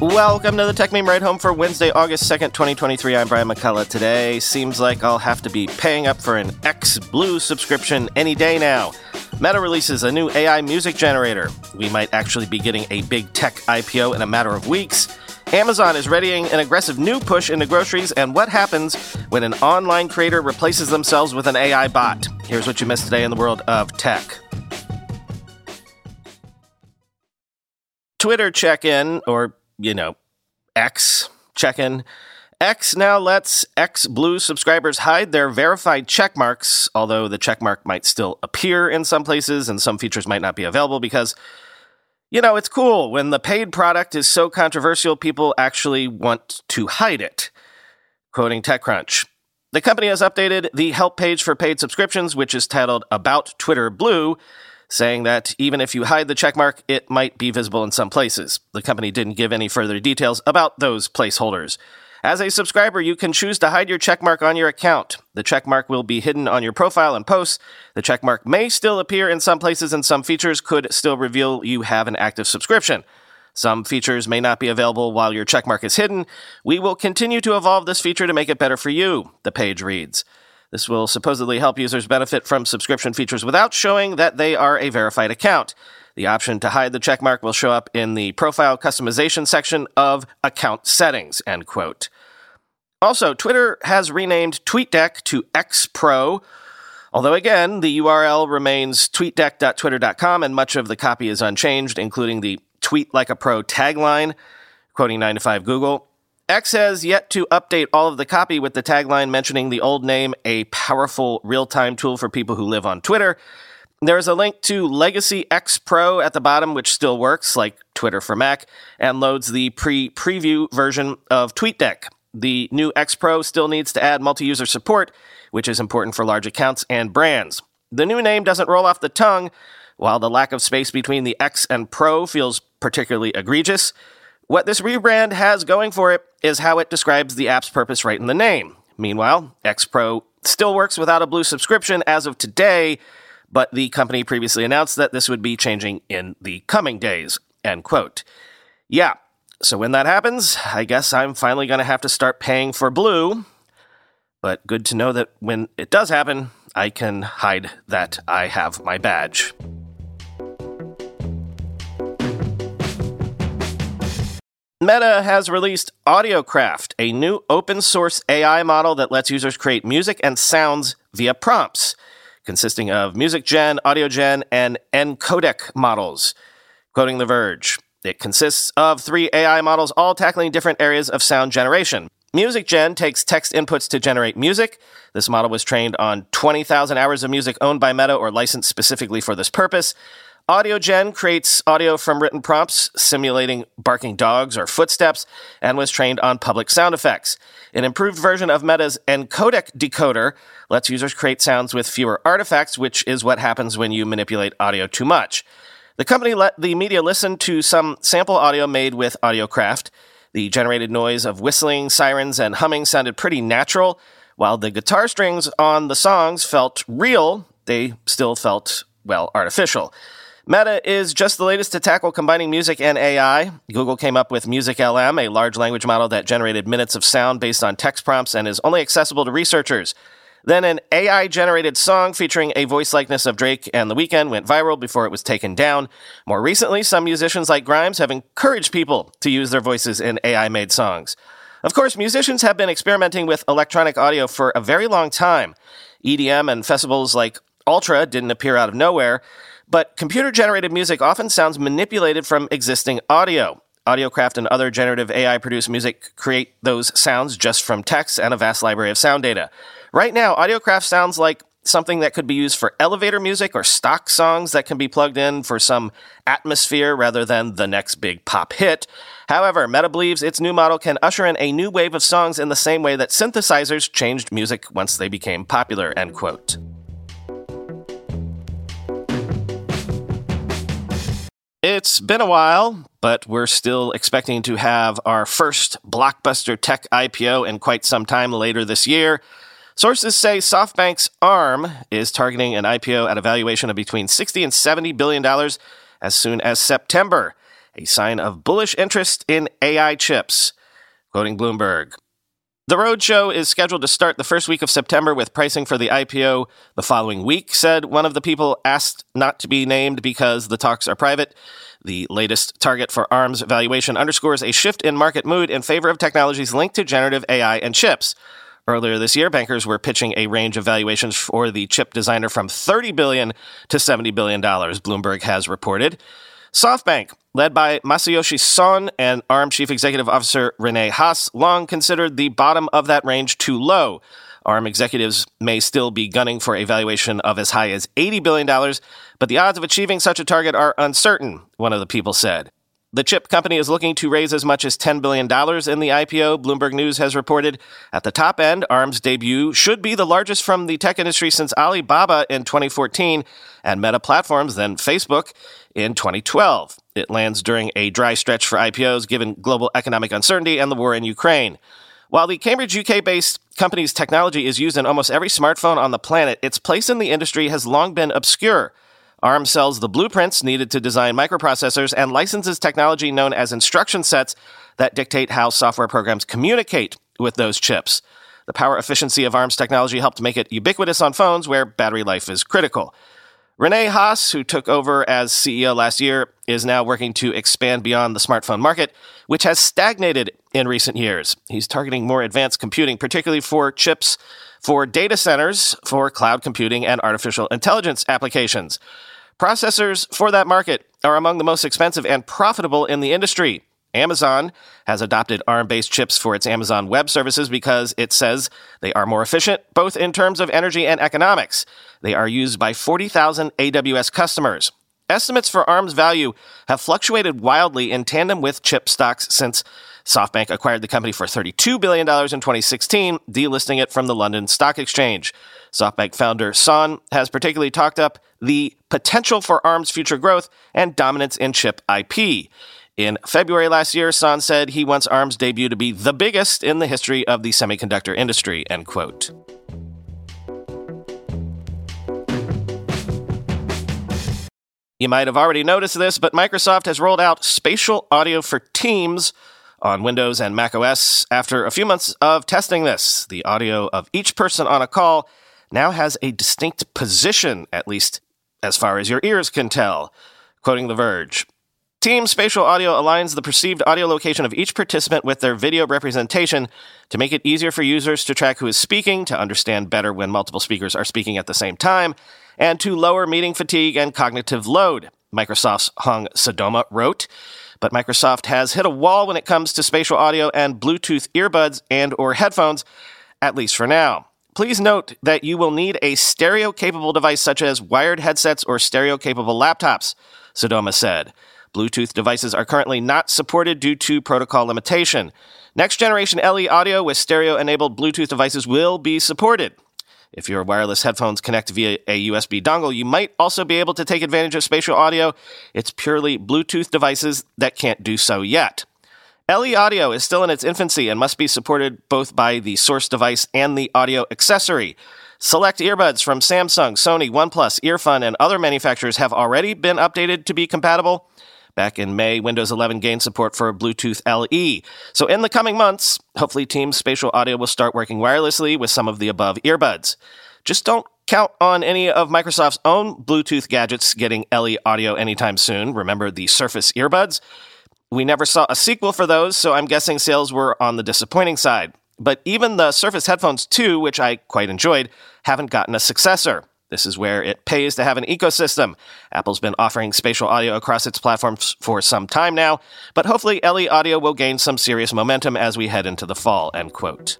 Welcome to the Tech Meme Ride Home for Wednesday, August 2nd, 2023. I'm Brian McCullough. Today seems like I'll have to be paying up for an XBlue subscription any day now. Meta releases a new AI music generator. We might actually be getting a big tech IPO in a matter of weeks. Amazon is readying an aggressive new push into groceries, and what happens when an online creator replaces themselves with an AI bot. Here's what you missed today in the world of tech. Twitter check-in, or X check-in. X now lets XBlue subscribers hide their verified checkmarks, although the checkmark might still appear in some places and some features might not be available because, it's cool. When the paid product is so controversial, people actually want to hide it. Quoting TechCrunch, the company has updated the help page for paid subscriptions, which is titled About Twitter Blue, saying that even if you hide the checkmark, it might be visible in some places. The company didn't give any further details about those placeholders. As a subscriber, you can choose to hide your checkmark on your account. The checkmark will be hidden on your profile and posts. The checkmark may still appear in some places, and some features could still reveal you have an active subscription. Some features may not be available while your checkmark is hidden. We will continue to evolve this feature to make it better for you, the page reads. This will supposedly help users benefit from subscription features without showing that they are a verified account. The option to hide the checkmark will show up in the profile customization section of account settings, end quote. Also, Twitter has renamed TweetDeck to X Pro, although again, the URL remains tweetdeck.twitter.com and much of the copy is unchanged, including the Tweet Like a Pro tagline, quoting 9to5 Google. X has yet to update all of the copy with the tagline mentioning the old name, a powerful real-time tool for people who live on Twitter. There is a link to Legacy X Pro at the bottom, which still works, like Twitter for Mac, and loads the preview version of TweetDeck. The new X Pro still needs to add multi-user support, which is important for large accounts and brands. The new name doesn't roll off the tongue, while the lack of space between the X and Pro feels particularly egregious. What this rebrand has going for it is how it describes the app's purpose right in the name. Meanwhile, X Pro still works without a Blue subscription as of today, but the company previously announced that this would be changing in the coming days, end quote. Yeah, so when that happens, I guess I'm finally going to have to start paying for Blue, but good to know that when it does happen, I can hide that I have my badge. Meta has released AudioCraft, a new open-source AI model that lets users create music and sounds via prompts, consisting of music gen, audio gen, and encodec models. Quoting The Verge, it consists of 3 AI models, all tackling different areas of sound generation. Music gen takes text inputs to generate music. This model was trained on 20,000 hours of music owned by Meta or licensed specifically for this purpose. Audio gen creates audio from written prompts, simulating barking dogs or footsteps, and was trained on public sound effects. An improved version of Meta's encodec decoder lets users create sounds with fewer artifacts, which is what happens when you manipulate audio too much. The company let the media listen to some sample audio made with AudioCraft. The generated noise of whistling, sirens, and humming sounded pretty natural. While the guitar strings on the songs felt real, they still felt, artificial. Meta is just the latest to tackle combining music and AI. Google came up with MusicLM, a large language model that generated minutes of sound based on text prompts and is only accessible to researchers. Then an AI-generated song featuring a voice likeness of Drake and The Weeknd went viral before it was taken down. More recently, some musicians like Grimes have encouraged people to use their voices in AI-made songs. Of course, musicians have been experimenting with electronic audio for a very long time. EDM and festivals like Ultra didn't appear out of nowhere, but computer-generated music often sounds manipulated from existing audio. AudioCraft and other generative AI-produced music create those sounds just from text and a vast library of sound data. Right now, AudioCraft sounds like something that could be used for elevator music or stock songs that can be plugged in for some atmosphere rather than the next big pop hit. However, Meta believes its new model can usher in a new wave of songs in the same way that synthesizers changed music once they became popular, end quote. It's been a while, but we're still expecting to have our first blockbuster tech IPO in quite some time later this year. Sources say SoftBank's ARM is targeting an IPO at a valuation of between $60 and $70 billion as soon as September. a sign of bullish interest in AI chips. Quoting Bloomberg, "The roadshow is scheduled to start the first week of September with pricing for the IPO the following week," said one of the people asked not to be named because the talks are private. The latest target for ARM's valuation underscores a shift in market mood in favor of technologies linked to generative AI and chips. Earlier this year, bankers were pitching a range of valuations for the chip designer from $30 billion to $70 billion, Bloomberg has reported. SoftBank, led by Masayoshi Son and ARM Chief Executive Officer Rene Haas, long considered the bottom of that range too low. ARM executives may still be gunning for a valuation of as high as $80 billion, but the odds of achieving such a target are uncertain, one of the people said. The chip company is looking to raise as much as $10 billion in the IPO, Bloomberg News has reported. At the top end, ARM's debut should be the largest from the tech industry since Alibaba in 2014 and Meta Platforms, then Facebook, in 2012. It lands during a dry stretch for IPOs given global economic uncertainty and the war in Ukraine. While the Cambridge, UK-based company's technology is used in almost every smartphone on the planet, its place in the industry has long been obscure. ARM sells the blueprints needed to design microprocessors and licenses technology known as instruction sets that dictate how software programs communicate with those chips. The power efficiency of ARM's technology helped make it ubiquitous on phones where battery life is critical. Rene Haas, who took over as CEO last year, is now working to expand beyond the smartphone market, which has stagnated in recent years. He's targeting more advanced computing, particularly for chips for data centers, for cloud computing, and artificial intelligence applications. Processors for that market are among the most expensive and profitable in the industry. Amazon has adopted ARM-based chips for its Amazon Web Services because it says they are more efficient, both in terms of energy and economics. They are used by 40,000 AWS customers. Estimates for ARM's value have fluctuated wildly in tandem with chip stocks since SoftBank acquired the company for $32 billion in 2016, delisting it from the London Stock Exchange. SoftBank founder Son has particularly talked up the potential for ARM's future growth and dominance in chip IP. In February last year, Son said he wants ARM's debut to be the biggest in the history of the semiconductor industry, end quote. You might have already noticed this, but Microsoft has rolled out spatial audio for Teams on Windows and macOS. After a few months of testing this, the audio of each person on a call now has a distinct position, at least as far as your ears can tell. Quoting The Verge, Teams spatial audio aligns the perceived audio location of each participant with their video representation to make it easier for users to track who is speaking, to understand better when multiple speakers are speaking at the same time, and to lower meeting fatigue and cognitive load, Microsoft's Hung Sodoma wrote. But Microsoft has hit a wall when it comes to spatial audio and Bluetooth earbuds and or headphones, at least for now. Please note that you will need a stereo-capable device such as wired headsets or stereo-capable laptops, Sodoma said. Bluetooth devices are currently not supported due to protocol limitation. Next-generation LE audio with stereo-enabled Bluetooth devices will be supported. If your wireless headphones connect via a USB dongle, you might also be able to take advantage of spatial audio. It's purely Bluetooth devices that can't do so yet. LE audio is still in its infancy and must be supported both by the source device and the audio accessory. Select earbuds from Samsung, Sony, OnePlus, Earfun, and other manufacturers have already been updated to be compatible. Back in May, Windows 11 gained support for Bluetooth LE. So in the coming months, hopefully Teams Spatial Audio will start working wirelessly with some of the above earbuds. Just don't count on any of Microsoft's own Bluetooth gadgets getting LE audio anytime soon. Remember the Surface earbuds? We never saw a sequel for those, so I'm guessing sales were on the disappointing side. But even the Surface Headphones 2, which I quite enjoyed, haven't gotten a successor. This is where it pays to have an ecosystem. Apple's been offering spatial audio across its platforms for some time now, but hopefully LE audio will gain some serious momentum as we head into the fall, end quote.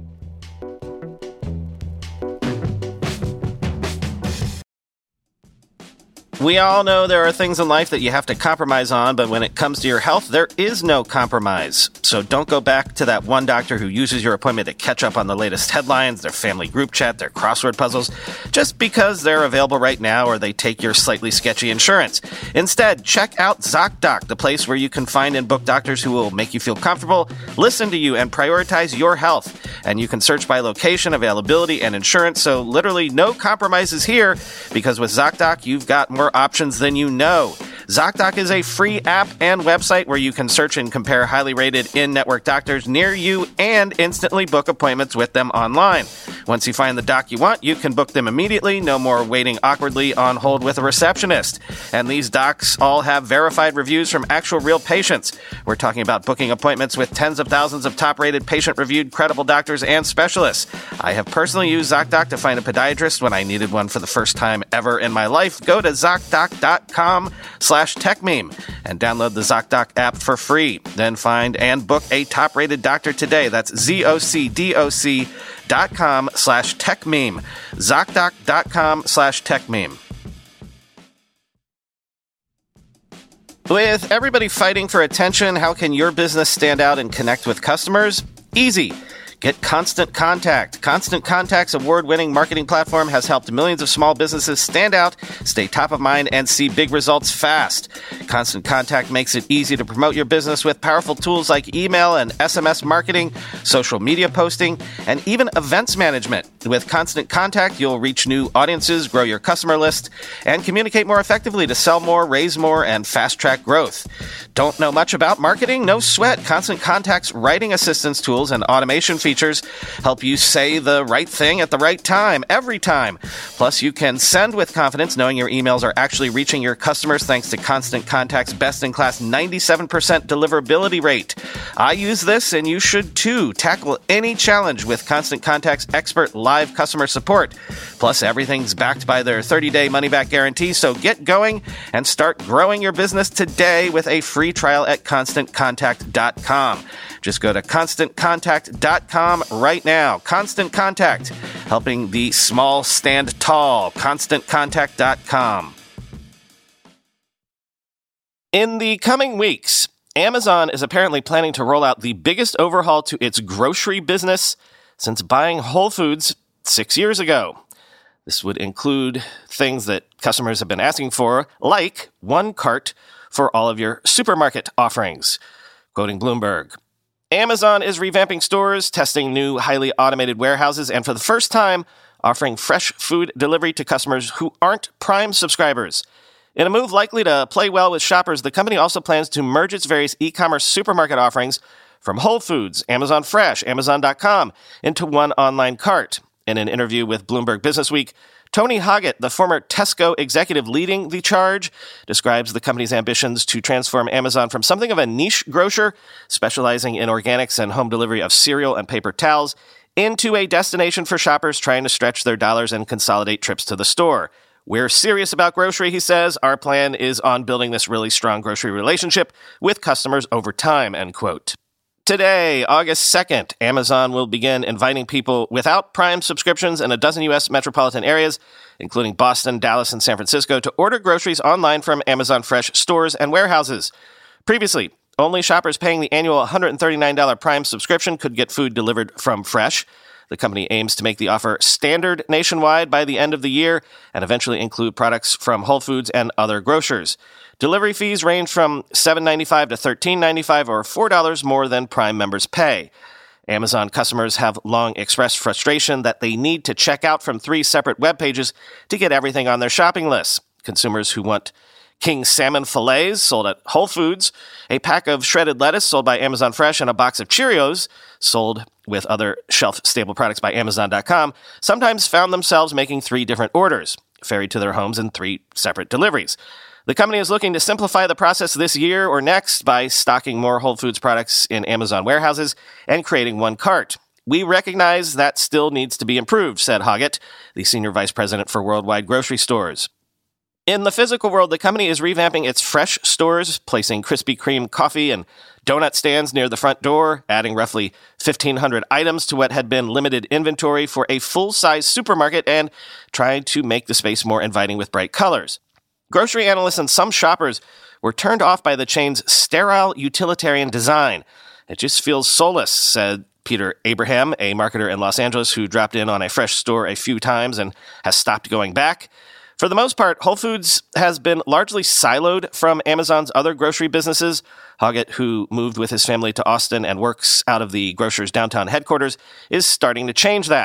We all know there are things in life that you have to compromise on, but when it comes to your health, there is no compromise. So don't go back to that one doctor who uses your appointment to catch up on the latest headlines, their family group chat, their crossword puzzles, just because they're available right now or they take your slightly sketchy insurance. Instead, check out ZocDoc, the place where you can find and book doctors who will make you feel comfortable, listen to you, and prioritize your health. And you can search by location, availability, and insurance, so literally no compromises here, because with ZocDoc, you've got more options than you know. ZocDoc is a free app and website where you can search and compare highly rated in-network doctors near you and instantly book appointments with them online. Once you find the doc you want, you can book them immediately, no more waiting awkwardly on hold with a receptionist. And these docs all have verified reviews from actual real patients. We're talking about booking appointments with tens of thousands of top-rated, patient-reviewed, credible doctors and specialists. I have personally used ZocDoc to find a podiatrist when I needed one for the first time ever in my life. Go to ZocDoc.com/techmeme and download the ZocDoc app for free. Then find and book a top-rated doctor today. That's ZocDoc.com/techmeme. ZocDoc.com/techmeme. With everybody fighting for attention, how can your business stand out and connect with customers? Easy. Get Constant Contact. Constant Contact's award-winning marketing platform has helped millions of small businesses stand out, stay top of mind, and see big results fast. Constant Contact makes it easy to promote your business with powerful tools like email and SMS marketing, social media posting, and even events management. With Constant Contact, you'll reach new audiences, grow your customer list, and communicate more effectively to sell more, raise more, and fast-track growth. Don't know much about marketing? No sweat. Constant Contact's writing assistance tools and automation features help you say the right thing at the right time, every time. Plus, you can send with confidence knowing your emails are actually reaching your customers thanks to Constant Contact's best-in-class 97% deliverability rate. I use this, and you should too. Tackle any challenge with Constant Contact's expert live customer support. Plus, everything's backed by their 30-day money-back guarantee, so get going and start growing your business today with a free trial at ConstantContact.com. Just go to ConstantContact.com right now. Constant Contact, helping the small stand tall. ConstantContact.com. In the coming weeks, Amazon is apparently planning to roll out the biggest overhaul to its grocery business since buying Whole Foods 6 years ago. This would include things that customers have been asking for, like one cart for all of your supermarket offerings. Quoting Bloomberg, Amazon is revamping stores, testing new highly automated warehouses, and for the first time, offering fresh food delivery to customers who aren't Prime subscribers. In a move likely to play well with shoppers, the company also plans to merge its various e-commerce supermarket offerings from Whole Foods, Amazon Fresh, Amazon.com into one online cart. In an interview with Bloomberg Businessweek, Tony Hoggett, the former Tesco executive leading the charge, describes the company's ambitions to transform Amazon from something of a niche grocer, specializing in organics and home delivery of cereal and paper towels, into a destination for shoppers trying to stretch their dollars and consolidate trips to the store. We're serious about grocery, he says. Our plan is on building this really strong grocery relationship with customers over time, end quote. Today, August 2nd, Amazon will begin inviting people without Prime subscriptions in a dozen U.S. metropolitan areas, including Boston, Dallas, and San Francisco, to order groceries online from Amazon Fresh stores and warehouses. Previously, only shoppers paying the annual $139 Prime subscription could get food delivered from Fresh. The company aims to make the offer standard nationwide by the end of the year and eventually include products from Whole Foods and other grocers. Delivery fees range from $7.95 to $13.95 or $4 more than Prime members pay. Amazon customers have long expressed frustration that they need to check out from 3 separate web pages to get everything on their shopping lists. Consumers who want king salmon fillets sold at Whole Foods, a pack of shredded lettuce sold by Amazon Fresh, and a box of Cheerios sold with other shelf-stable products by Amazon.com sometimes found themselves making 3 different orders, ferried to their homes in 3 separate deliveries. The company is looking to simplify the process this year or next by stocking more Whole Foods products in Amazon warehouses and creating one cart. We recognize that still needs to be improved, said Hoggett, the senior vice president for worldwide grocery stores. In the physical world, the company is revamping its Fresh stores, placing Krispy Kreme coffee and donut stands near the front door, adding roughly 1,500 items to what had been limited inventory for a full-size supermarket, and trying to make the space more inviting with bright colors. Grocery analysts and some shoppers were turned off by the chain's sterile utilitarian design. It just feels soulless, said Peter Abraham, a marketer in Los Angeles who dropped in on a Fresh store a few times and has stopped going back. For the most part, Whole Foods has been largely siloed from Amazon's other grocery businesses. Hoggett, who moved with his family to Austin and works out of the grocer's downtown headquarters, is starting to change that.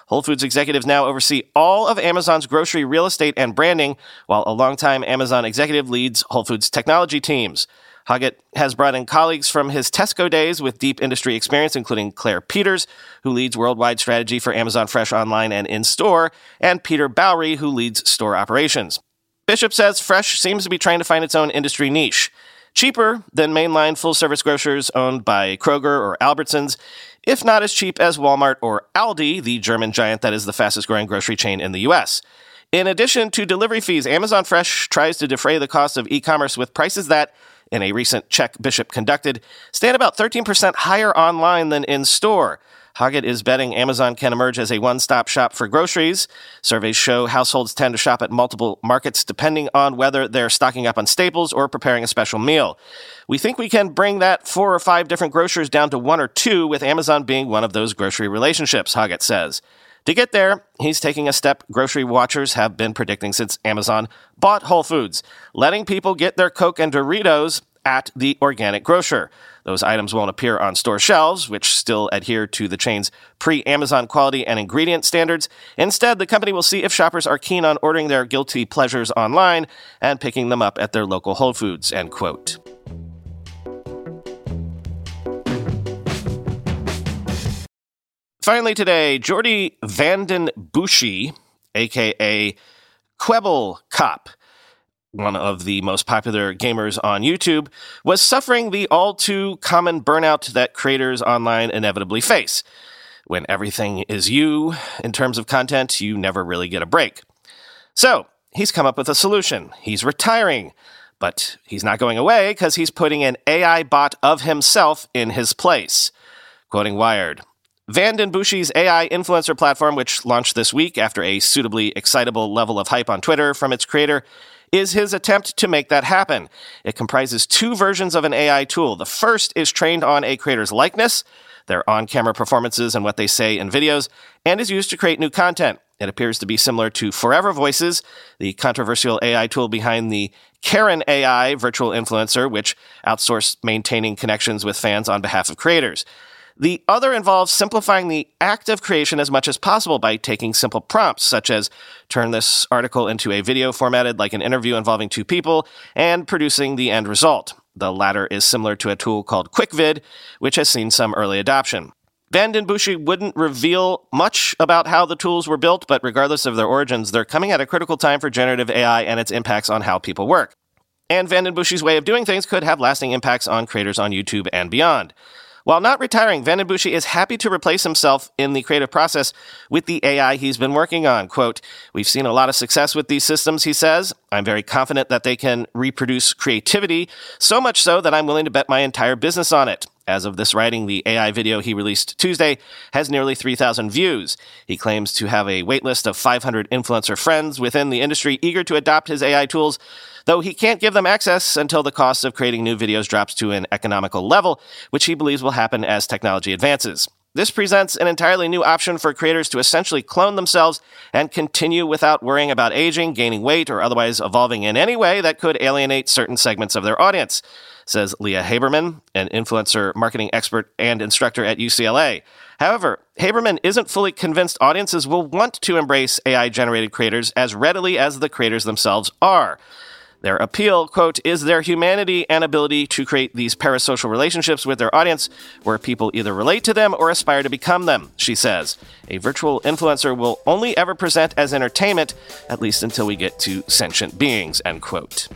Whole Foods executives now oversee all of Amazon's grocery real estate and branding, while a longtime Amazon executive leads Whole Foods technology teams. Hoggett has brought in colleagues from his Tesco days with deep industry experience, including Claire Peters, who leads worldwide strategy for Amazon Fresh Online and in-store, and Peter Bowery, who leads store operations. Bishop says Fresh seems to be trying to find its own industry niche. Cheaper than mainline full-service grocers owned by Kroger or Albertsons, if not as cheap as Walmart or Aldi, the German giant that is the fastest-growing grocery chain in the U.S. In addition to delivery fees, Amazon Fresh tries to defray the cost of e-commerce with prices that, in a recent check Bishop conducted, stand about 13% higher online than in-store. Hoggett is betting Amazon can emerge as a one-stop shop for groceries. Surveys show households tend to shop at multiple markets depending on whether they're stocking up on staples or preparing a special meal. We think we can bring that 4 or 5 different grocers down to 1 or 2, with Amazon being one of those grocery relationships, Hoggett says. To get there, he's taking a step grocery watchers have been predicting since Amazon bought Whole Foods, letting people get their Coke and Doritos at the organic grocer. Those items won't appear on store shelves, which still adhere to the chain's pre-Amazon quality and ingredient standards. Instead, the company will see if shoppers are keen on ordering their guilty pleasures online and picking them up at their local Whole Foods, end quote. Finally today, Jordi Vanden Bussche, a.k.a. Quebble Cop, one of the most popular gamers on YouTube, was suffering the all-too-common burnout that creators online inevitably face. When everything is you, in terms of content, you never really get a break. So, he's come up with a solution. He's retiring, but he's not going away because he's putting an AI bot of himself in his place. Quoting Wired, Vanden Bussche's AI influencer platform, which launched this week after a suitably excitable level of hype on Twitter from its creator, is his attempt to make that happen. It comprises 2 versions of an AI tool. The first is trained on a creator's likeness, their on-camera performances, and what they say in videos, and is used to create new content. It appears to be similar to Forever Voices, the controversial AI tool behind the Karen AI virtual influencer, which outsourced maintaining connections with fans on behalf of creators. The other involves simplifying the act of creation as much as possible by taking simple prompts, such as turn this article into a video formatted like an interview involving 2 people, and producing the end result. The latter is similar to a tool called QuickVid, which has seen some early adoption. Vanden Bussche wouldn't reveal much about how the tools were built, but regardless of their origins, they're coming at a critical time for generative AI and its impacts on how people work. And Vanden Busche's way of doing things could have lasting impacts on creators on YouTube and beyond. While not retiring, Vanden Bussche is happy to replace himself in the creative process with the AI he's been working on. Quote, "We've seen a lot of success with these systems," he says. "I'm very confident that they can reproduce creativity, so much so that I'm willing to bet my entire business on it." As of this writing, the AI video he released Tuesday has nearly 3,000 views. He claims to have a waitlist of 500 influencer friends within the industry eager to adopt his AI tools, though he can't give them access until the cost of creating new videos drops to an economical level, which he believes will happen as technology advances. This presents an entirely new option for creators to essentially clone themselves and continue without worrying about aging, gaining weight, or otherwise evolving in any way that could alienate certain segments of their audience, says Leah Haberman, an influencer marketing expert and instructor at UCLA. However, Haberman isn't fully convinced audiences will want to embrace AI-generated creators as readily as the creators themselves are. Their appeal, quote, "is their humanity and ability to create these parasocial relationships with their audience where people either relate to them or aspire to become them," she says. "A virtual influencer will only ever present as entertainment, at least until we get to sentient beings," end quote.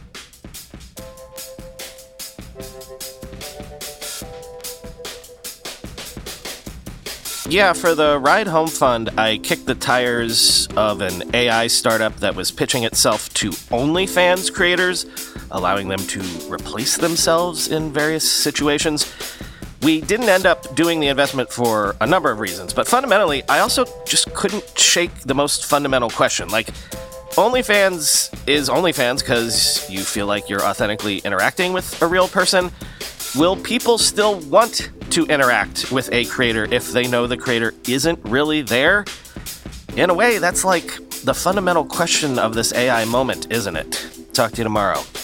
Yeah, for the Ride Home Fund, I kicked the tires of an AI startup that was pitching itself to OnlyFans creators, allowing them to replace themselves in various situations. We didn't end up doing the investment for a number of reasons, but fundamentally, I also just couldn't shake the most fundamental question. Like, OnlyFans is OnlyFans because you feel like you're authentically interacting with a real person. Will people still want to interact with a creator if they know the creator isn't really there? In a way, that's like the fundamental question of this AI moment, isn't it? Talk to you tomorrow.